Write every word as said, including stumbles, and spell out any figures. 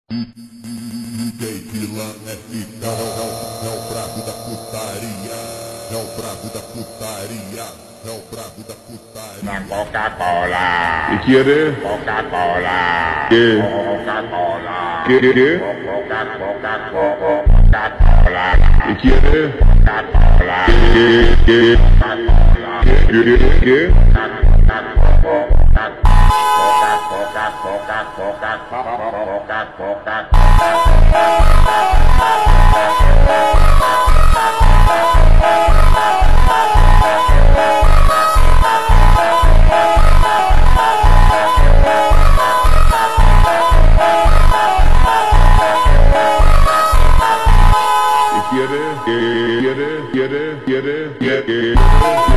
D J Vilã F K, é o brabo da putaria, é o brabo da putaria, é o brabo da putaria. Na Coca-Cola, E querer? Coca-Cola, Que? Coca-Cola, Que? Que? Coca-Cola, Coca-Cola, E querer? Coca-Cola, Que? Que? Coca-Cola, Que? Que? Que? Quiere, quiere, quiere, quiere, quiere, quiere.